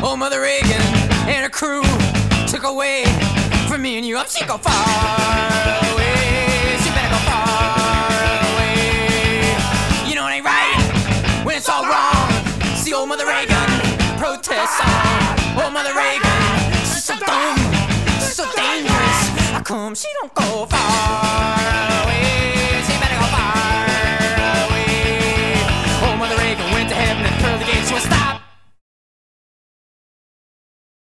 Old Mother Reagan and her crew took away from me and you. I'm sick of far away. She better go far away. You know it ain't right when it's all wrong. See old Mother Reagan protest song. Old Mother Reagan, she's so dumb, she's so dangerous. How come she don't go far away? She